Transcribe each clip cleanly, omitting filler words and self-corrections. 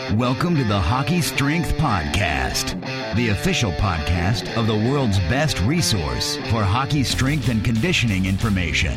Welcome to the Hockey Strength Podcast, the official podcast of the world's best resource for hockey strength and conditioning information.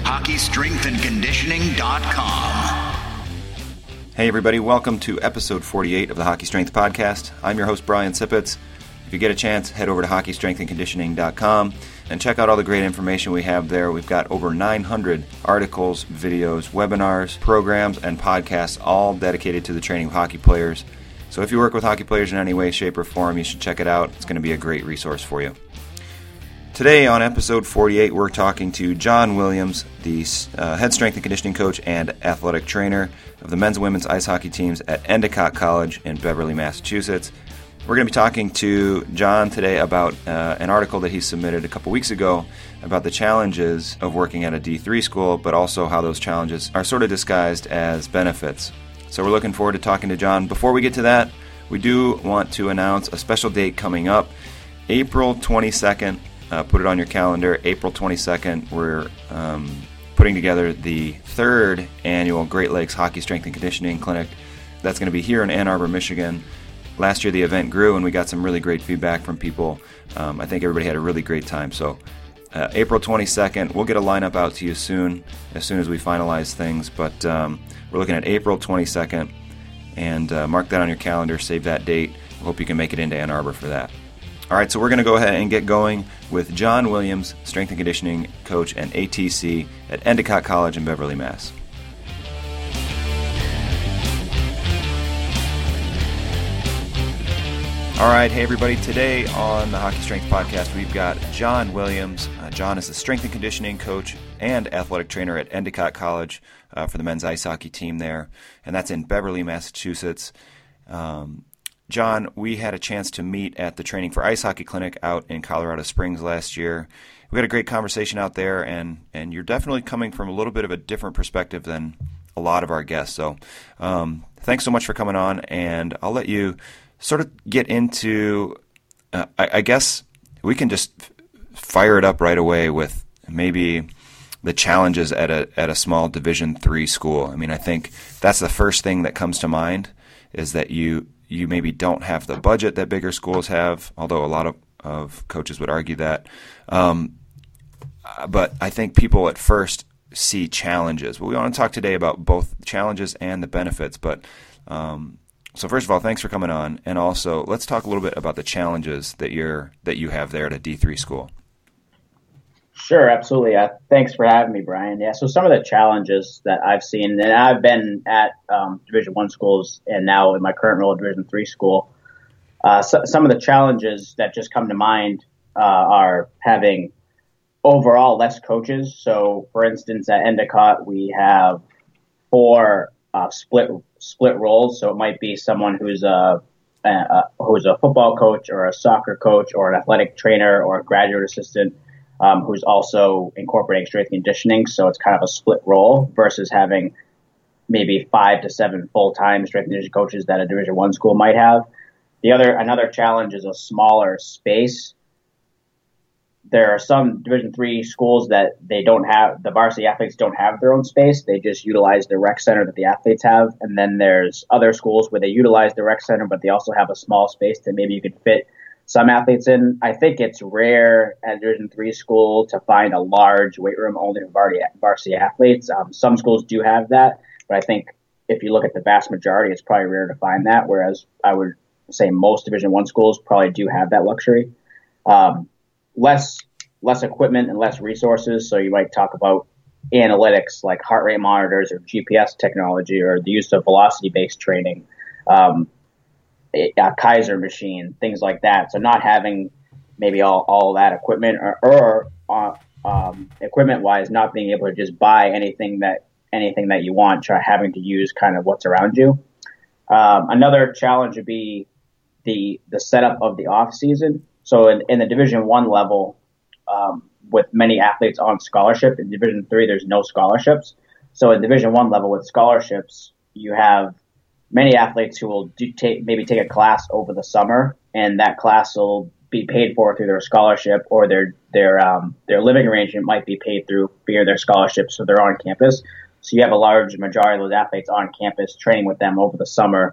HockeyStrengthAndConditioning.com. Hey everybody, welcome to episode 48 of the Hockey Strength Podcast. I'm your host, Brian Sippets. If you get a chance, head over to HockeyStrengthAndConditioning.com and check out all the great information we have there. We've got over 900 articles, videos, webinars, programs, and podcasts, all dedicated to the training of hockey players. So if you work with hockey players in any way, shape, or form, you should check it out. It's going to be a great resource for you. Today on episode 48, we're talking to John Williams, the head strength and conditioning coach and athletic trainer of the men's and women's ice hockey teams at Endicott College in Beverly, Massachusetts. We're going to be talking to John today about an article that he submitted a couple weeks ago about the challenges of working at a D3 school, but also how those challenges are sort of disguised as benefits. So we're looking forward to talking to John. Before we get to that, we do want to announce a special date coming up, April 22nd. Put it on your calendar, April 22nd. We're putting together the third annual Great Lakes Hockey Strength and Conditioning Clinic. That's going to be here in Ann Arbor, Michigan. Last year the event grew and we got some really great feedback from people. I think everybody had a really great time. So April 22nd, we'll get a lineup out to you soon as we finalize things. But we're looking at April 22nd, and mark that on your calendar, save that date. We hope you can make it into Ann Arbor for that. All right, so we're going to go ahead and get going with John Williams, strength and conditioning coach and ATC at Endicott College in Beverly, Mass. All right, hey everybody. Today on the Hockey Strength Podcast, we've got John Williams. John is the strength and conditioning coach and athletic trainer at Endicott College for the men's ice hockey team there, and that's in Beverly, Massachusetts. John, we had a chance to meet at the Training for Ice Hockey Clinic out in Colorado Springs last year. We had a great conversation out there, and you're definitely coming from a little bit of a different perspective than a lot of our guests. So thanks so much for coming on, and I'll let you sort of get into, I guess we can just fire it up right away with maybe the challenges at a small Division III school. I mean, I think that's the first thing that comes to mind, is that you maybe don't have the budget that bigger schools have, although a lot of coaches would argue that. But I think people at first see challenges. Well, we want to talk today about both challenges and the benefits. But so first of all, thanks for coming on, and also let's talk a little bit about the challenges that you have there at a D3 school. Sure, absolutely. Thanks for having me, Brian. Yeah, so some of the challenges that I've seen, and I've been at Division I schools and now in my current role at Division III school, some of the challenges that just come to mind are having overall less coaches. So, for instance, at Endicott, we have 4 split roles. So it might be someone who's a football coach or a soccer coach or an athletic trainer or a graduate assistant who's also incorporating strength and conditioning. So it's kind of a split role versus having maybe 5 to 7 full-time strength and conditioning coaches that a Division I school might have. Another challenge is a smaller space. There are some Division III schools that they don't have, the varsity athletes don't have their own space. They just utilize the rec center that the athletes have. And then there's other schools where they utilize the rec center, but they also have a small space that maybe you could fit some athletes in. I think it's rare at Division III school to find a large weight room only for varsity athletes. Some schools do have that, but I think if you look at the vast majority, it's probably rare to find that, whereas I would say most Division I schools probably do have that luxury. Less equipment and less resources. So you might talk about analytics like heart rate monitors or GPS technology or the use of velocity-based training, a Kaiser machine, things like that. So not having maybe all that equipment or equipment-wise, not being able to just buy anything that you want, try having to use kind of what's around you. Another challenge would be the setup of the off season. So in the Division I level, with many athletes on scholarship, in Division III, there's no scholarships. So in Division I level with scholarships, you have many athletes who will take a class over the summer, and that class will be paid for through their scholarship, or their living arrangement might be paid through via their scholarship, so they're on campus. So you have a large majority of those athletes on campus training with them over the summer.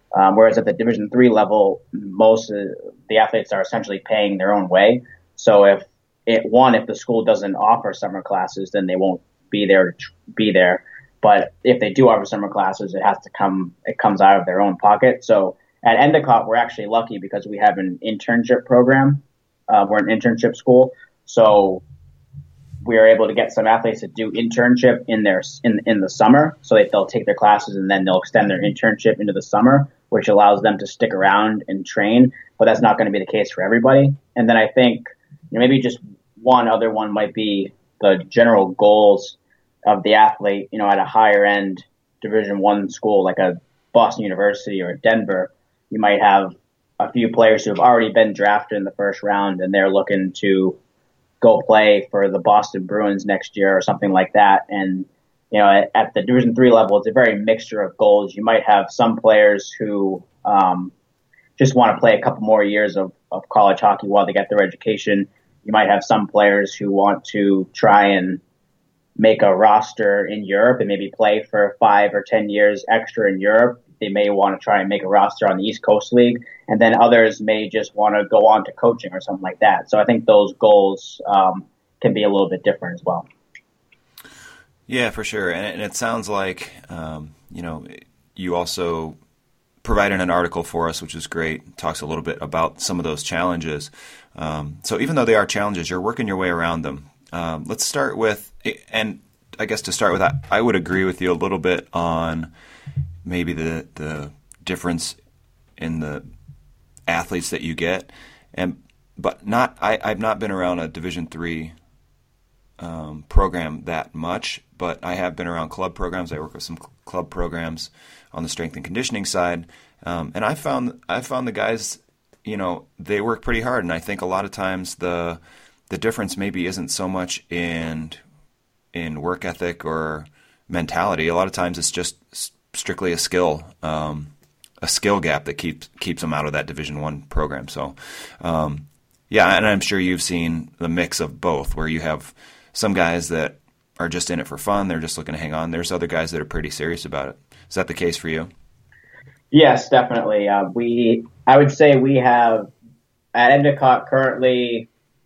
Whereas at the Division III level, most of the athletes are essentially paying their own way. So if the school doesn't offer summer classes, then they won't be there to be there. But if they do offer summer classes, it comes out of their own pocket. So at Endicott, we're actually lucky because we have an internship program. We're an internship school. So we are able to get some athletes to do internship in the summer. So they'll take their classes and then they'll extend their internship into the summer, which allows them to stick around and train. But that's not going to be the case for everybody. And then I think maybe just one other one might be the general goals of the athlete, at a higher end Division I school like a Boston University or Denver. You might have a few players who have already been drafted in the first round and they're looking to go play for the Boston Bruins next year or something like that. And, at the Division III level, it's a very mixture of goals. You might have some players who just want to play a couple more years of college hockey while they get their education. You might have some players who want to try and make a roster in Europe and maybe play for 5 or 10 years extra in Europe. They may want to try and make a roster on the East Coast League, and then others may just want to go on to coaching or something like that. So I think those goals can be a little bit different as well. Yeah, for sure. And it sounds like, you also provided an article for us, which is great. It talks a little bit about some of those challenges. So even though they are challenges, you're working your way around them. Let's start with, and I guess to start with, I would agree with you a little bit on maybe the difference in the athletes that you get, but I've not been around a Division III program that much, but I have been around club programs. I work with some club programs on the strength and conditioning side, and I found the guys, they work pretty hard, and I think a lot of times the difference maybe isn't so much in work ethic or mentality. A lot of times it's just strictly a skill gap that keeps them out of that Division I program. So, and I'm sure you've seen the mix of both, where you have some guys that are just in it for fun. They're just looking to hang on. There's other guys that are pretty serious about it. Is that the case for you? Yes, definitely. I would say we have at Endicott currently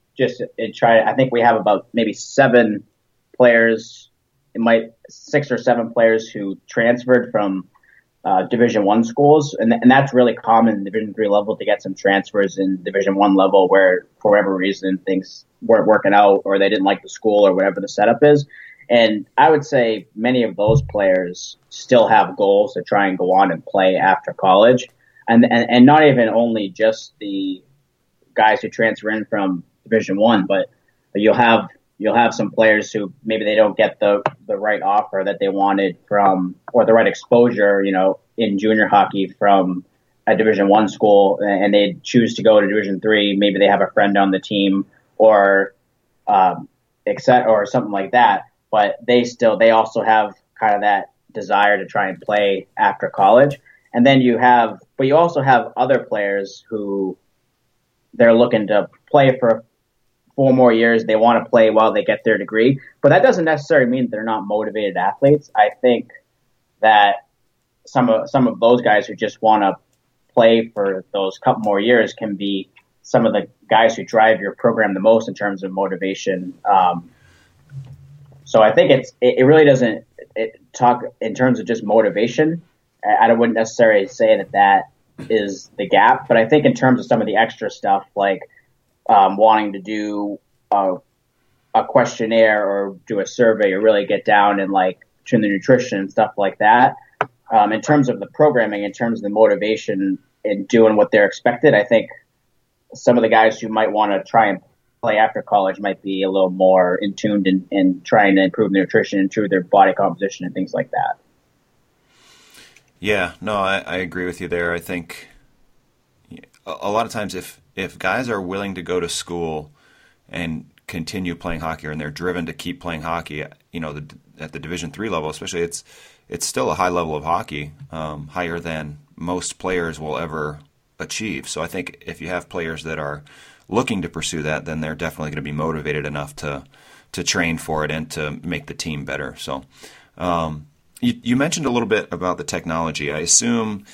I think we have about maybe 7 players. It might 6 or 7 players who transferred from Division I schools, and that's really common in Division III level to get some transfers in Division I level where, for whatever reason, things weren't working out or they didn't like the school or whatever the setup is. And I would say many of those players still have goals to try and go on and play after college, and not even only just the guys who transfer in from Division I, but you'll have some players who maybe they don't get the right offer that they wanted from, or the right exposure, in junior hockey from a Division I school, and they choose to go to Division III. Maybe they have a friend on the team or something like that, but they also have kind of that desire to try and play after college. And then you also have other players who they're looking to play for 4 more years. They want to play while they get their degree, but that doesn't necessarily mean they're not motivated athletes. I think that some of those guys who just want to play for those couple more years can be some of the guys who drive your program the most in terms of motivation. So I think it really doesn't talk in terms of just motivation. I wouldn't necessarily say that is the gap, but I think in terms of some of the extra stuff like wanting to do a questionnaire or do a survey or really get down and tune the nutrition and stuff like that. In terms of the programming, in terms of the motivation in doing what they're expected, I think some of the guys who might want to try and play after college might be a little more in tuned in trying to improve their nutrition, improve their body composition and things like that. Yeah, no, I agree with you there. I think a lot of times if guys are willing to go to school and continue playing hockey, and they're driven to keep playing hockey, at the Division III level, especially, it's still a high level of hockey, higher than most players will ever achieve. So I think if you have players that are looking to pursue that, then they're definitely going to be motivated enough to train for it and to make the team better. So you mentioned a little bit about the technology. I assume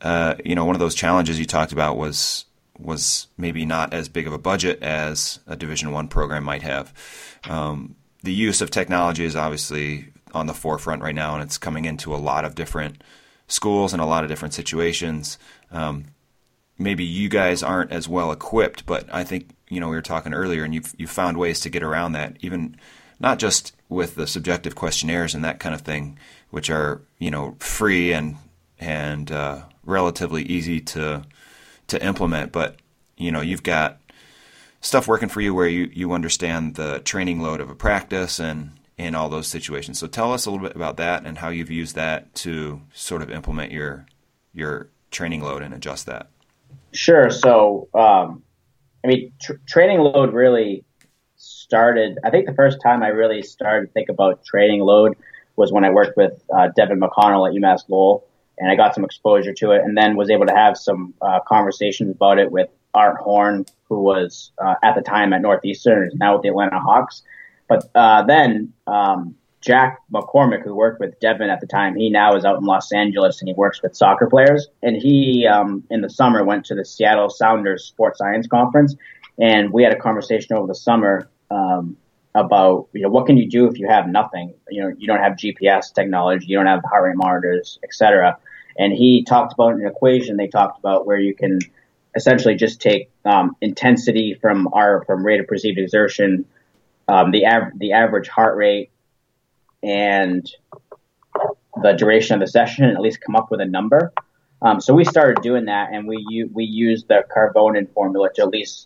one of those challenges you talked about was maybe not as big of a budget as a Division I program might have. The use of technology is obviously on the forefront right now, and it's coming into a lot of different schools and a lot of different situations. Maybe you guys aren't as well equipped, but I think, we were talking earlier, and you've found ways to get around that, even not just with the subjective questionnaires and that kind of thing, which are, free and relatively easy to implement, but, you've got stuff working for you where you understand the training load of a practice and in all those situations. So tell us a little bit about that and how you've used that to sort of implement your training load and adjust that. Sure. So, training load really started, I think the first time I really started to think about training load was when I worked with Devin McConnell at UMass Lowell, and I got some exposure to it, and then was able to have some conversations about it with Art Horn, who was at the time at Northeastern and is now with the Atlanta Hawks. But then Jack McCormick, who worked with Devin at the time, he now is out in Los Angeles and he works with soccer players. And he, in the summer, went to the Seattle Sounders Sports Science Conference. And we had a conversation over the summer about, what can you do if you have nothing? You don't have GPS technology, you don't have heart rate monitors, etc. And he talked about an equation they talked about where you can essentially just take intensity from rate of perceived exertion, the average heart rate, and the duration of the session, and at least come up with a number. So we started doing that, and we used the Carbonin formula to at least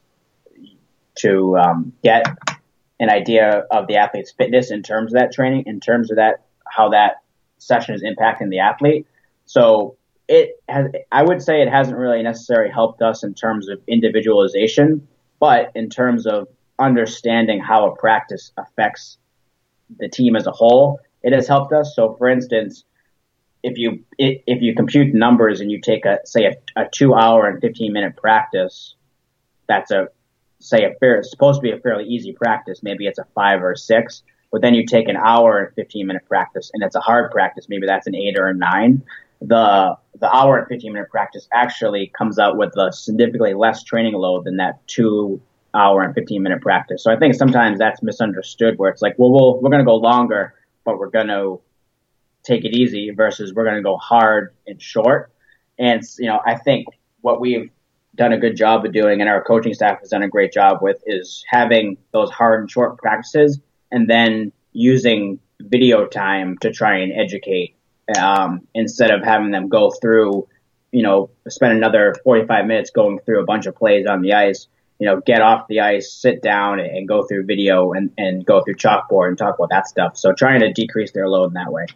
get an idea of the athlete's fitness in terms of that training, in terms of that how that session is impacting the athlete. So I would say it hasn't really necessarily helped us in terms of individualization, but in terms of understanding how a practice affects the team as a whole, it has helped us. So, for instance, if you compute numbers and you take a 2-hour and 15-minute practice, that's supposed to be a fairly easy practice. Maybe it's a 5 or a 6, but then you take an hour and 15-minute practice and it's a hard practice. Maybe that's an 8 or a 9. The hour and 15-minute practice actually comes out with a significantly less training load than that 2-hour and 15-minute practice. So I think sometimes that's misunderstood, where it's like, well, we're going to go longer, but we're going to take it easy, versus we're going to go hard and short. And, I think what we've done a good job of doing, and our coaching staff has done a great job with, is having those hard and short practices and then using video time to try and educate, instead of having them go through, spend another 45 minutes going through a bunch of plays on the ice. Get off the ice, sit down, and go through video and go through chalkboard and talk about that stuff. So trying to decrease their load in that way.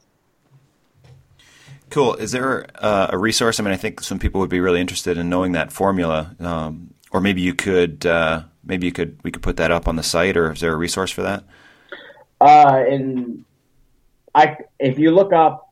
Cool. Is there a resource? I think some people would be really interested in knowing that formula, or maybe we could put that up on the site, or is there a resource for that? If you look up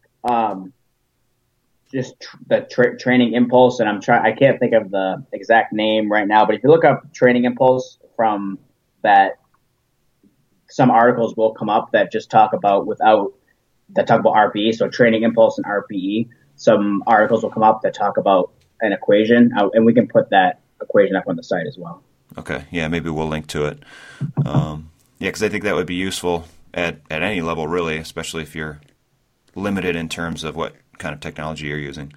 just the Training Impulse, and I can't think of the exact name right now, but if you look up Training Impulse from that, some articles will come up that just talk about RPE. So Training Impulse and RPE. Some articles will come up that talk about an equation, and we can put that equation up on the site as well. Okay. Yeah, maybe we'll link to it. Because I think that would be useful at any level, really, especially if you're limited in terms of what kind of technology you're using.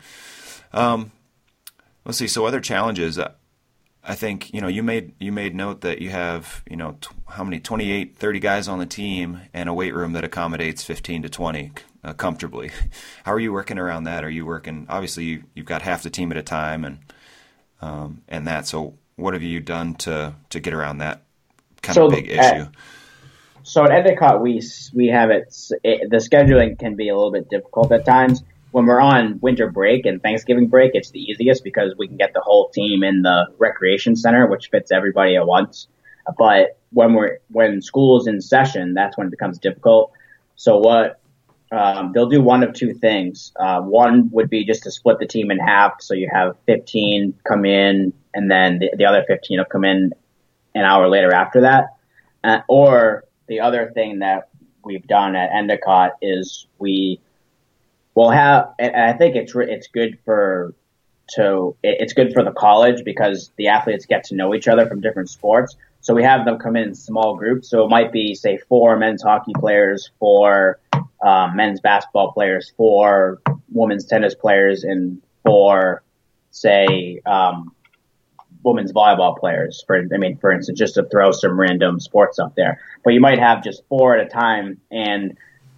Let's see. So other challenges, I think, you made note that you have, how many, 28, 30 guys on the team and a weight room that accommodates 15 to 20 comfortably. How are you working around that? Are you working, obviously you've got half the team at a time and that, so what have you done to get around that kind of big issue? So at Endicott, we have the scheduling can be a little bit difficult at times. When we're on winter break and Thanksgiving break, it's the easiest because we can get the whole team in the recreation center, which fits everybody at once. But when school's in session, that's when it becomes difficult. So they'll do one of two things. One would be just to split the team in half, so you have 15 come in, and then the other 15 will come in an hour later after that. Or the other thing that we've done at Endicott is we And I think it's good it's good for the college because the athletes get to know each other from different sports. So we have them come in small groups. So it might be, say, 4 men's hockey players, 4 men's basketball players, 4 women's tennis players, and 4, say, women's volleyball players. For instance, just to throw some random sports up there. But you might have just 4 at a time. And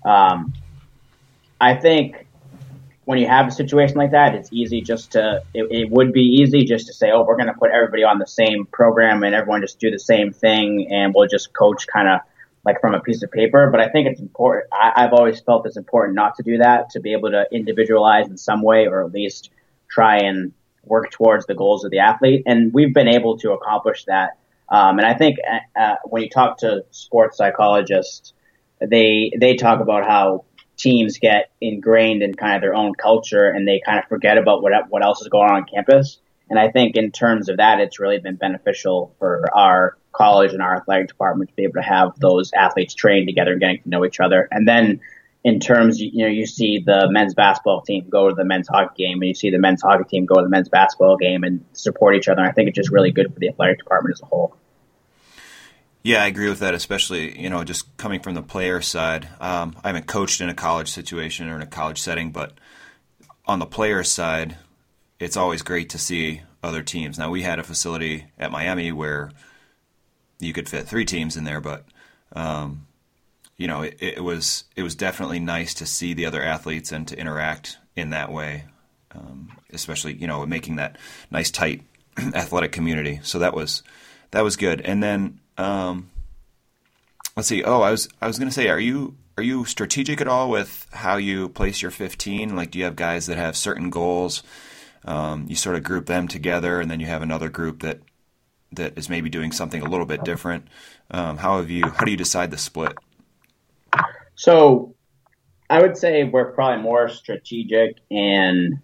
I think when you have a situation like that, it's easy it would be easy just to say, oh, we're going to put everybody on the same program and everyone just do the same thing and we'll just coach kind of like from a piece of paper. But I think it's important. I've always felt it's important not to do that, to be able to individualize in some way, or at least try and work towards the goals of the athlete. And we've been able to accomplish that. And I think when you talk to sports psychologists, they talk about how teams get ingrained in kind of their own culture and they kind of forget about what else is going on campus. And I think in terms of that, it's really been beneficial for our college and our athletic department to be able to have those athletes train together and getting to know each other. And then in terms, you see the men's basketball team go to the men's hockey game and you see the men's hockey team go to the men's basketball game and support each other. And I think it's just really good for the athletic department as a whole. Yeah, I agree with that, especially, just coming from the player side. I haven't coached in a college situation or in a college setting, but on the player side, it's always great to see other teams. Now, we had a facility at Miami where you could fit 3 teams in there, but, it was definitely nice to see the other athletes and to interact in that way, especially, making that nice, tight athletic community. So that was good. And then, let's see. Oh, I was going to say, are you strategic at all with how you place your 15? Like, do you have guys that have certain goals? You sort of group them together, and then you have another group that is maybe doing something a little bit different. How do you decide the split? So, I would say we're probably more strategic in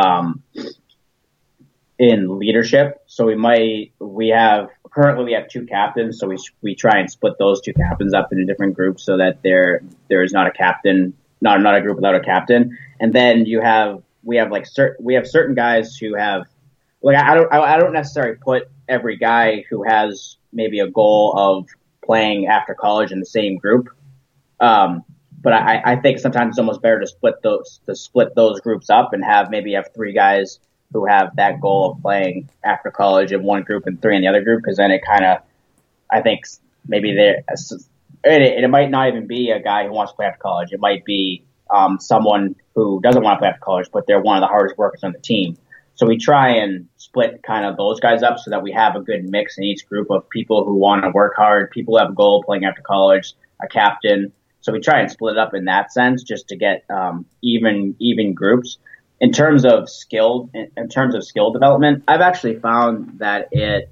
leadership. So currently we have 2 captains, so we try and split those 2 captains up into different groups so that there is not a captain, not a group without a captain. And then we have certain guys who have, like, I don't necessarily put every guy who has maybe a goal of playing after college in the same group. But I think sometimes it's almost better to split those groups up and have 3 guys who have that goal of playing after college in one group and 3 in the other group, because then it kind of, I think maybe it might not even be a guy who wants to play after college. It might be someone who doesn't want to play after college, but they're one of the hardest workers on the team. So we try and split kind of those guys up so that we have a good mix in each group of people who want to work hard, people who have a goal of playing after college, a captain. So we try and split it up in that sense just to get even groups. In terms of skill development, I've actually found that it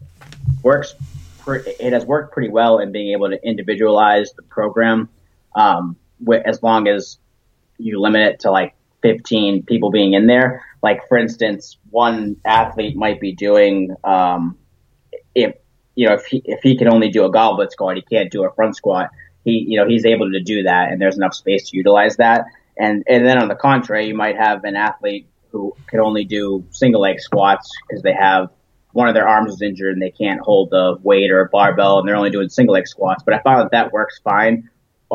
has worked pretty well in being able to individualize the program, as long as you limit it to like 15 people being in there. Like, for instance, one athlete might be doing, if he can only do a goblet squat, he can't do a front squat. He's able to do that, and there's enough space to utilize that. And then on the contrary, you might have an athlete who can only do single leg squats because they have one of their arms is injured and they can't hold the weight or a barbell, and they're only doing single leg squats. But I found that works fine.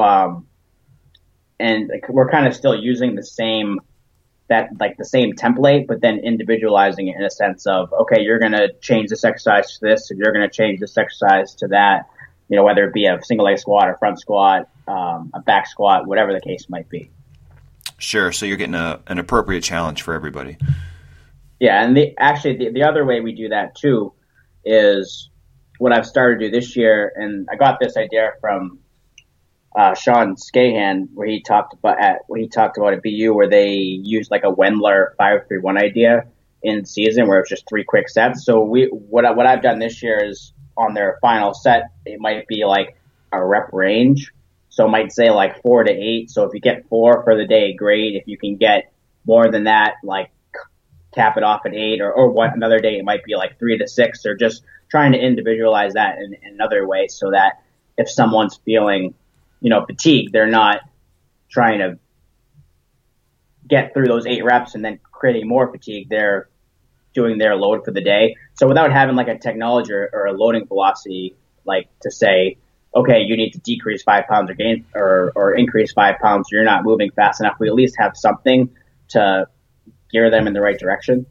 And we're kind of still using the same template, but then individualizing it in a sense of, okay, you're going to change this exercise to this, and you're going to change this exercise to that, whether it be a single leg squat, a front squat, a back squat, whatever the case might be. Sure. So you're getting an appropriate challenge for everybody. Yeah. And the other way we do that too is what I've started to do this year. And I got this idea from Sean Scahan, where he talked about at BU, where they used like a Wendler 5-3-1 idea in season, where it's just 3 quick sets. So what I've done this year is on their final set, it might be like a rep range. So it might say like 4 to 8. So if you get 4 for the day, great. If you can get more than that, like cap it off at 8, or another day it might be like 3 to 6, or just trying to individualize that in another way, so that if someone's feeling, fatigued, they're not trying to get through those 8 reps and then creating more fatigue, they're doing their load for the day. So without having like a technology or a loading velocity, like to say, okay, you need to decrease 5 pounds or increase 5 pounds, so you're not moving fast enough, we at least have something to gear them in the right direction.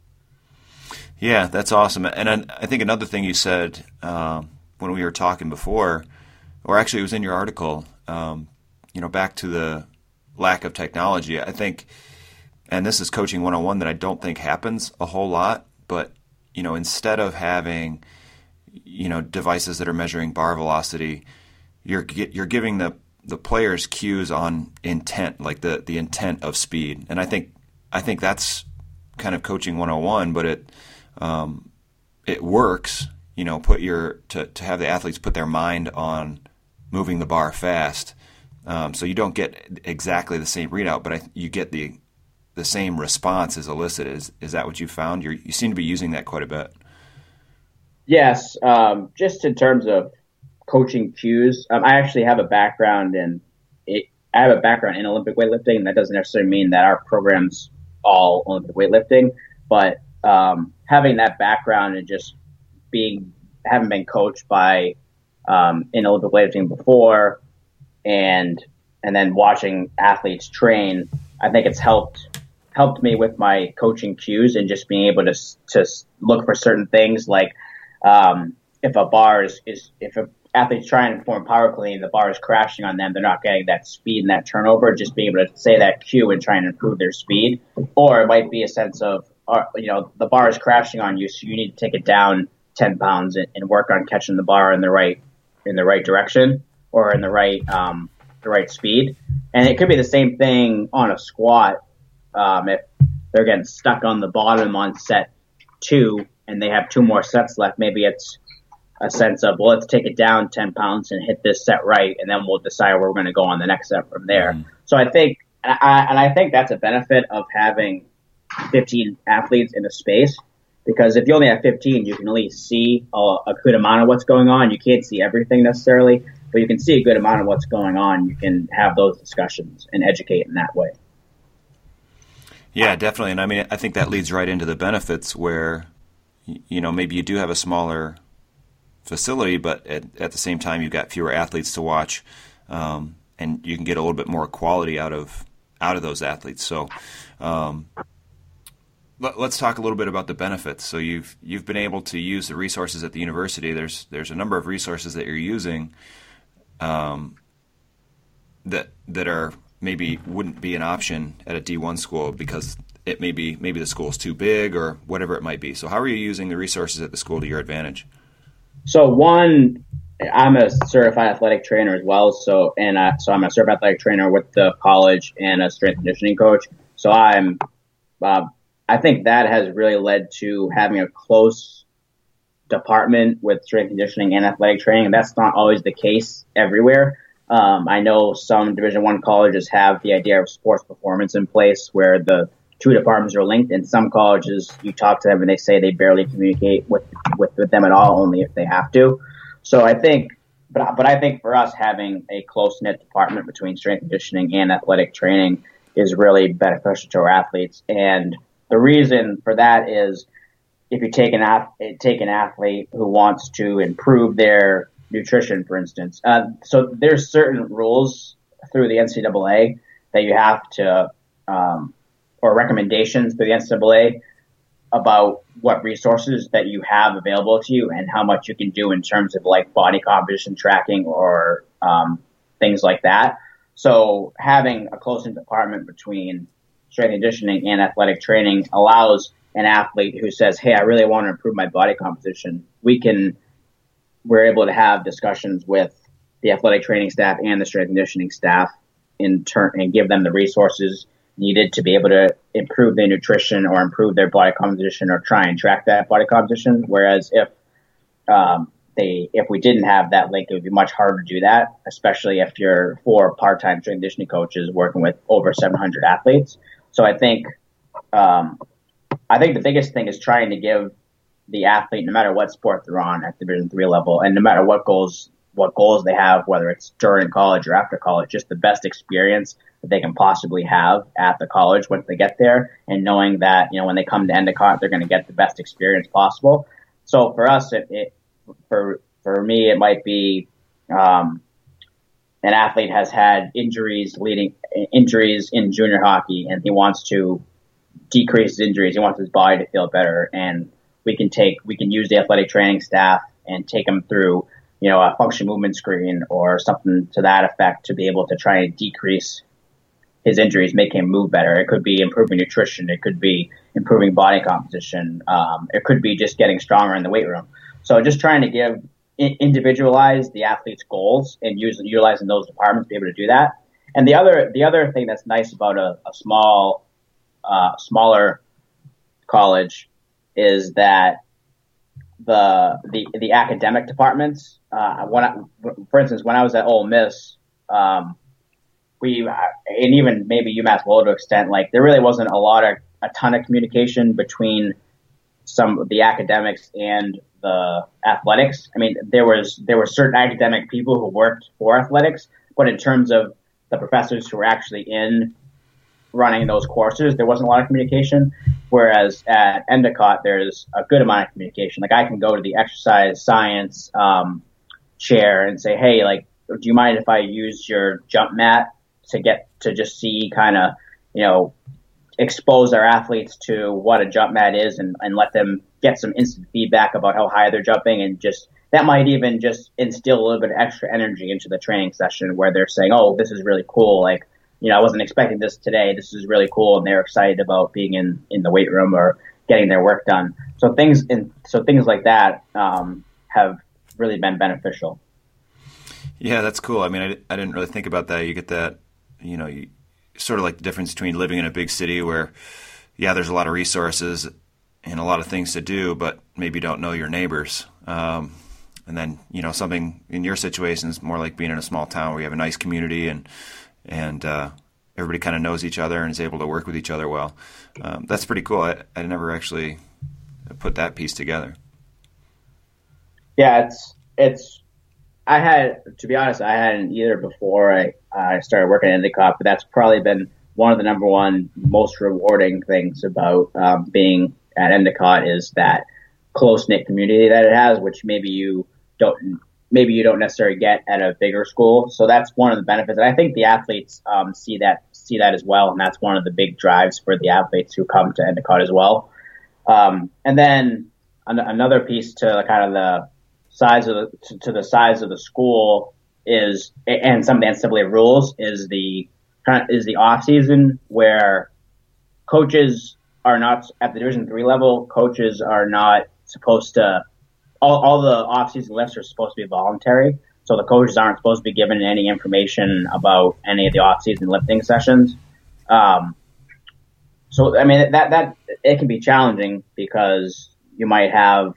Yeah, that's awesome. And I think another thing you said when we were talking before, or actually it was in your article, back to the lack of technology, I think, and this is coaching 101 that I don't think happens a whole lot, but, instead of having, devices that are measuring bar velocity, you're giving the players cues on intent, like the intent of speed. And I think that's kind of coaching 101, but it works, to have the athletes put their mind on moving the bar fast. So you don't get exactly the same readout, but you get the same response is elicited. Is that what you found? You seem to be using that quite a bit. Yes. Just in terms of coaching cues, I actually have a background in Olympic weightlifting, and that doesn't necessarily mean that our program's all Olympic weightlifting, but having that background and just having been coached by in Olympic weightlifting before, and then watching athletes train, I think it's helped me with my coaching cues and just being able to look for certain things, like if a bar if an athlete's trying to perform power clean, the bar is crashing on them, they're not getting that speed and that turnover, just being able to say that cue and trying to improve their speed. Or it might be a sense of, the bar is crashing on you, so you need to take it down 10 pounds and work on catching the bar in the right direction or in the right speed. And it could be the same thing on a squat. If they're getting stuck on the bottom on set 2 and they have 2 more sets left, maybe it's a sense of, well, let's take it down 10 pounds and hit this set right, and then we'll decide where we're going to go on the next set from there. Mm-hmm. So I think, I think that's a benefit of having 15 athletes in a space, because if you only have 15, you can at least see a good amount of what's going on. You can't see everything necessarily, but you can see a good amount of what's going on. You can have those discussions and educate in that way. Yeah, definitely. And I mean, I think that leads right into the benefits where, maybe you do have a smaller facility, but at the same time, you've got fewer athletes to watch, and you can get a little bit more quality out of those athletes. So, let's talk a little bit about the benefits. So you've been able to use the resources at the university. There's a number of resources that you're using that are maybe wouldn't be an option at a D1 school because it maybe the school's too big or whatever it might be. So how are you using the resources at the school to your advantage? So one, I'm a certified athletic trainer as well. So I'm a certified athletic trainer with the college and a strength and conditioning coach. So I think that has really led to having a close department with strength and conditioning and athletic training. And that's not always the case everywhere. I know some Division I colleges have the idea of sports performance in place where the 2 departments are linked. In some colleges, you talk to them and they say they barely communicate with them at all, only if they have to. So I think, but I think for us, having a close-knit department between strength and conditioning and athletic training is really beneficial to our athletes. And the reason for that is if you take an athlete who wants to improve their nutrition, for instance. So there's certain rules through the NCAA that you have to, or recommendations through the NCAA about what resources that you have available to you and how much you can do in terms of like body composition tracking or things like that. So having a close-knit department between strength and conditioning and athletic training allows an athlete who says, hey, I really want to improve my body composition. We're able to have discussions with the athletic training staff and the strength and conditioning staff in turn and give them the resources needed to be able to improve their nutrition or improve their body composition or try and track that body composition. Whereas if we didn't have that link, it would be much harder to do that, especially if you're 4 part-time strength and conditioning coaches working with over 700 athletes. So I think the biggest thing is trying to give the athlete, no matter what sport they're on at Division III level, and no matter what goals they have, whether it's during college or after college, just the best experience that they can possibly have at the college once they get there, and knowing that, when they come to Endicott, they're going to get the best experience possible. So for us, for me, it might be, an athlete has had injuries in junior hockey, and he wants to decrease his injuries. He wants his body to feel better, and we can use the athletic training staff and take him through, a function movement screen or something to that effect to be able to try and decrease his injuries, make him move better. It could be improving nutrition. It could be improving body composition. It could be just getting stronger in the weight room. So just trying to individualize the athlete's goals and utilizing those departments to be able to do that. And the other thing that's nice about a smaller college is that the academic departments, for instance, when I was at Ole Miss, and even maybe UMass Lowell to an extent, like there really wasn't a ton of communication between some of the academics and the athletics. I mean, there were certain academic people who worked for athletics, but in terms of the professors who were actually in running those courses, there wasn't a lot of communication. Whereas at Endicott, there's a good amount of communication. Like I can go to the exercise science chair and say, hey, like, do you mind if I use your jump mat to just see kind of, expose our athletes to what a jump mat is and let them get some instant feedback about how high they're jumping, and just that might even just instill a little bit of extra energy into the training session where they're saying, oh, this is really cool. Like, I wasn't expecting this today. This is really cool. And they're excited about being in the weight room or getting their work done. So things like that have really been beneficial. Yeah, that's cool. I mean, I didn't really think about that. You get that, sort of like the difference between living in a big city where, there's a lot of resources and a lot of things to do, but maybe you don't know your neighbors. And then, something in your situation is more like being in a small town where you have a nice community and everybody kind of knows each other and is able to work with each other well. That's pretty cool. I never actually put that piece together. Yeah, to be honest, I hadn't either before I started working at Endicott, but that's probably been one of the number one most rewarding things about being at Endicott is that close-knit community that it has, which maybe you don't necessarily get at a bigger school. So that's one of the benefits. And I think the athletes see that as well. And that's one of the big drives for the athletes who come to Endicott as well. And then another piece to kind of the size of the school is, and some of the NCAA rules is the off season, where coaches are not at the Division III level. Coaches are not supposed to. All the off-season lifts are supposed to be voluntary, so the coaches aren't supposed to be given any information about any of the off-season lifting sessions. So I mean that it can be challenging because you might have,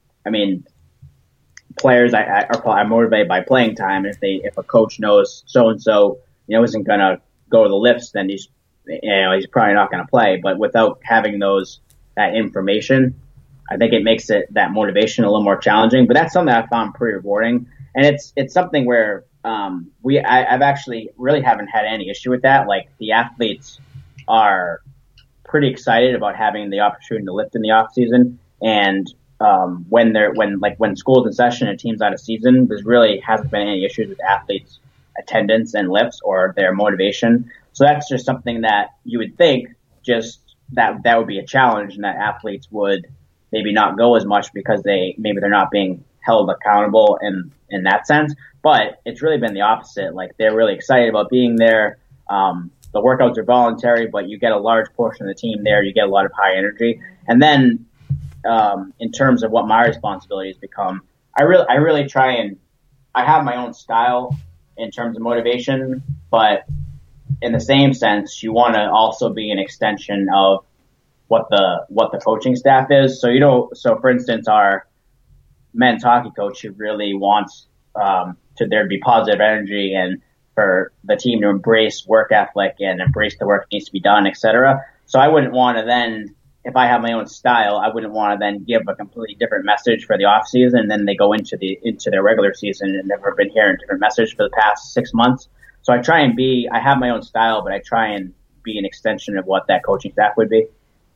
players are motivated by playing time. If a coach knows so and so isn't going to go to the lifts, then he's probably not going to play. But without having that information, I think it makes that motivation a little more challenging, but that's something I found pretty rewarding. And it's something where I've actually really haven't had any issue with that. Like the athletes are pretty excited about having the opportunity to lift in the off season, and when school's in session and team's out of season, there really hasn't been any issues with athletes' attendance and lifts or their motivation. So that's just something that you would think just that would be a challenge, and that athletes would maybe not go as much because they're not being held accountable in that sense. But it's really been the opposite. Like they're really excited about being there. The workouts are voluntary, but you get a large portion of the team there. You get a lot of high energy. And then in terms of what my responsibilities become, I really try and I have my own style in terms of motivation, but in the same sense, you want to also be an extension of what the coaching staff is. So for instance, our men's hockey coach, who really wants there to be positive energy and for the team to embrace work ethic and embrace the work that needs to be done, etc. So I wouldn't want to then, if I have my own style, I wouldn't want to then give a completely different message for the off season, and then they go into their regular season and never been hearing a different message for the past 6 months. So I have my own style, but I try and be an extension of what that coaching staff would be.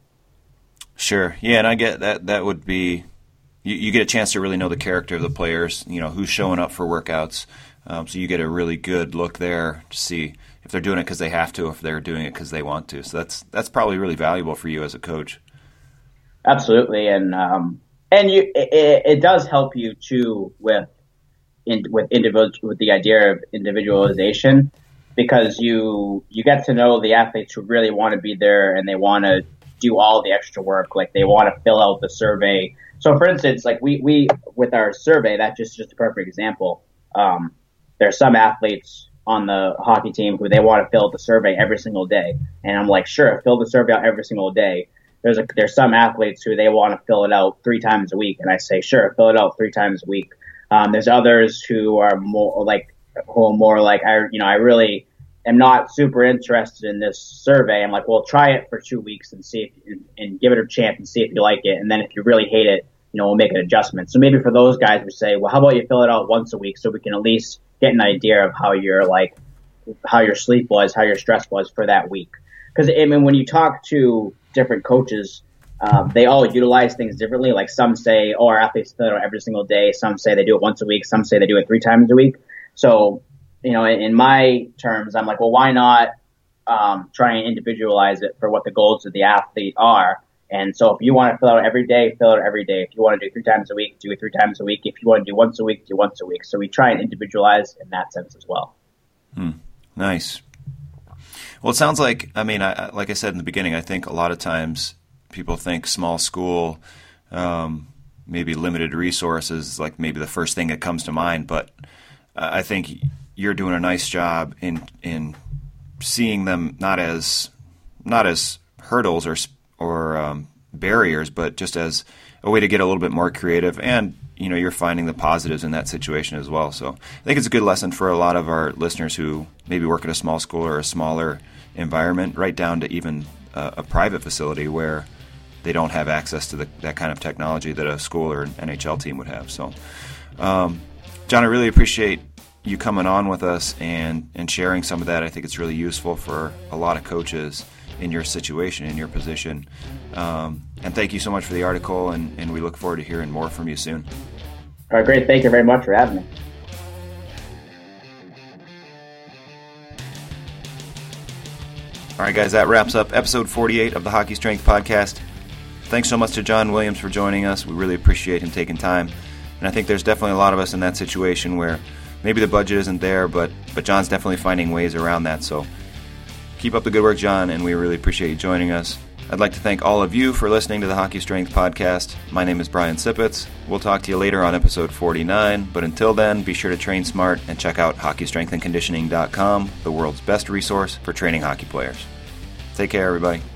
Sure. Yeah, and I get that. That would be, you get a chance to really know the character of the players, who's showing up for workouts. So you get a really good look there to see if they're doing it because they have to, or if they're doing it because they want to. So that's probably really valuable for you as a coach. Absolutely, and it does help you too with the idea of individualization, because you get to know the athletes who really want to be there and they want to do all the extra work, like they want to fill out the survey. So, for instance, like we with our survey, that's just a perfect example. There's some athletes on the hockey team who they want to fill out the survey every single day. And I'm like, sure, fill the survey out every single day. There's some athletes who they want to fill it out 3 times a week. And I say, sure, fill it out 3 times a week. There's others who are more like, I really am not super interested in this survey. I'm like, well, try it for 2 weeks and see and give it a chance and see if you like it. And then if you really hate it, we'll make an adjustment. So maybe for those guys, we say, well, how about you fill it out once a week so we can at least get an idea of how your sleep was, how your stress was for that week. Because when you talk to different coaches, they all utilize things differently. Like some say, our athletes fill it out every single day. Some say they do it once a week. Some say they do it 3 times a week. So, in my terms, I'm like, well, why not try and individualize it for what the goals of the athlete are? And so if you want to fill out every day, fill it out every day. If you want to do 3 times a week, do it 3 times a week. If you want to do once a week, do once a week. So we try and individualize in that sense as well. Nice. Well, it sounds like, like I said in the beginning, I think a lot of times people think small school, maybe limited resources, like maybe the first thing that comes to mind. But I think you're doing a nice job in seeing them not as hurdles or barriers, but just as a way to get a little bit more creative. And, you're finding the positives in that situation as well. So I think it's a good lesson for a lot of our listeners who maybe work at a small school or a smaller environment, right down to even a private facility where they don't have access to that kind of technology that a school or an NHL team would have. So, John, I really appreciate you coming on with us and sharing some of that. I think it's really useful for a lot of coaches in your situation, in your position. And thank you so much for the article, and we look forward to hearing more from you soon. All right, great. Thank you very much for having me. All right, guys, that wraps up episode 48 of the Hockey Strength Podcast. Thanks so much to John Williams for joining us. We really appreciate him taking time. And I think there's definitely a lot of us in that situation where maybe the budget isn't there, but John's definitely finding ways around that. So keep up the good work, John, and we really appreciate you joining us. I'd like to thank all of you for listening to the Hockey Strength Podcast. My name is Brian Sipitz. We'll talk to you later on episode 49, but until then, be sure to train smart and check out HockeyStrengthAndConditioning.com, the world's best resource for training hockey players. Take care, everybody.